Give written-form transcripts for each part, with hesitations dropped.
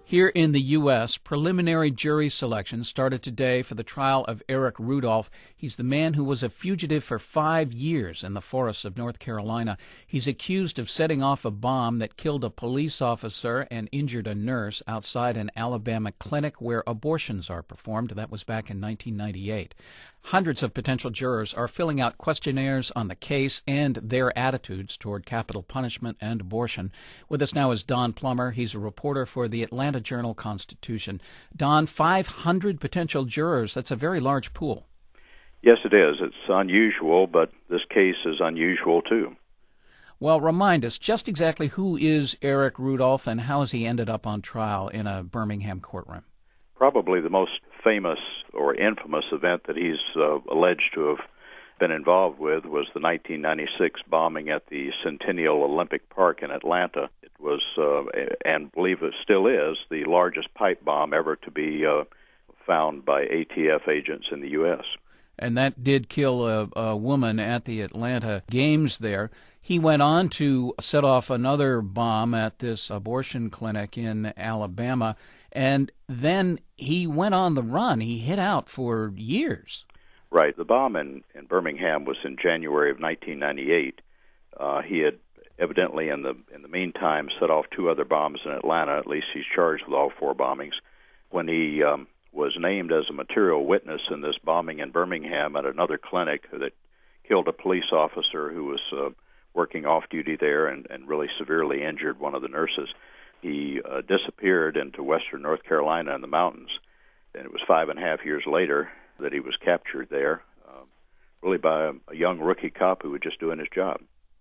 Here in the U.S., preliminary jury selection started today for the trial of Eric Rudolph. He's the man who was a fugitive for 5 years in the forests of North Carolina. He's accused of setting off a bomb that killed a police officer and injured a nurse outside an Alabama clinic where abortions are performed. That was back in 1998. Hundreds of potential jurors are filling out questionnaires on the case and their attitudes toward capital punishment and abortion. With us now is Don Plummer. He's a reporter for the Atlanta Journal-Constitution. Don, 500 potential jurors. That's a very large pool. Yes, it is. It's unusual, but this case is unusual, too. Well, remind us just exactly who is Eric Rudolph and how has he ended up on trial in a Birmingham courtroom? Probably the most famous or infamous event that he's alleged to have been involved with was the 1996 bombing at the Centennial Olympic Park in Atlanta. It was, and believe it still is, the largest pipe bomb ever to be found by ATF agents in the U.S. And that did kill a woman at the Atlanta Games there. He went on to set off another bomb at this abortion clinic in Alabama, and then he went on the run. He hid out for years. Right. The bomb in Birmingham was in January of 1998. He had evidently, in the meantime, set off 2 other bombs in Atlanta. At least he's charged with all 4 bombings. When he was named as a material witness in this bombing in Birmingham at another clinic that killed a police officer who was working off-duty there and really severely injured one of the nurses, he disappeared into western North Carolina in the mountains. And it was 5.5 years later that he was captured there, really by a young rookie cop who was just doing his job.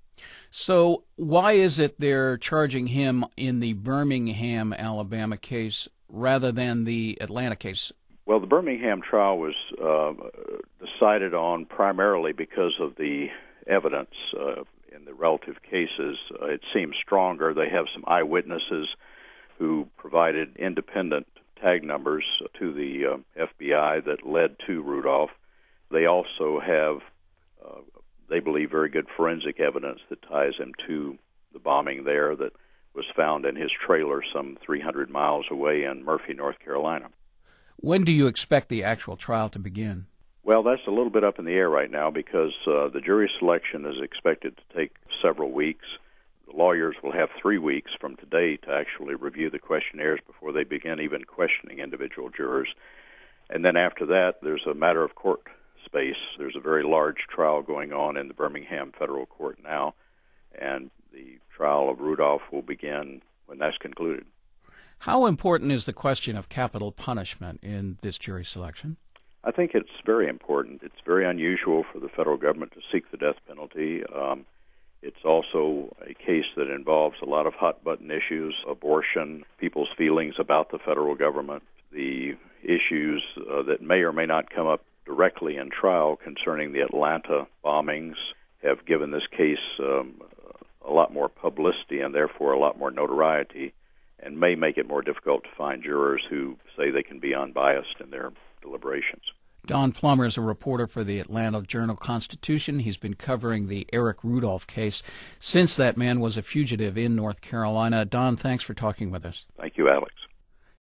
So why is it they're charging him in the Birmingham, Alabama case rather than the Atlanta case? Well, the Birmingham trial was decided on primarily because of the evidence in the relative cases. It seems stronger. They have some eyewitnesses who provided independent tag numbers to the FBI that led to Rudolph. They also have, they believe, very good forensic evidence that ties him to the bombing there that was found in his trailer some 300 miles away in Murphy, North Carolina. When do you expect the actual trial to begin? Well, that's a little bit up in the air right now because the jury selection is expected to take several weeks. The lawyers will have 3 weeks from today to actually review the questionnaires before they begin even questioning individual jurors. And then after that, there's a matter of court space. There's a very large trial going on in the Birmingham Federal Court now, and the trial of Rudolph will begin when that's concluded. How important is the question of capital punishment in this jury selection? I think it's very important. It's very unusual for the federal government to seek the death penalty. It's also a case that involves a lot of hot-button issues, abortion, people's feelings about the federal government, the issues that may or may not come up directly in trial concerning the Atlanta bombings have given this case a lot more publicity and therefore a lot more notoriety and may make it more difficult to find jurors who say they can be unbiased in their deliberations. Don Plummer is a reporter for the Atlanta Journal-Constitution. He's been covering the Eric Rudolph case since that man was a fugitive in North Carolina. Don, thanks for talking with us. Thank you, Alex.